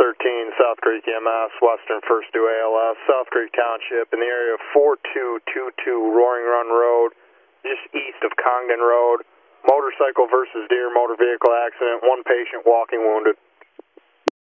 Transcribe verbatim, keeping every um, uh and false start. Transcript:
thirteen, South Creek E M S, Western First Due A L S, South Creek Township, in the area of four two two two Roaring Run Road, just east of Congdon Road. Motorcycle versus deer motor vehicle accident, one patient walking wounded.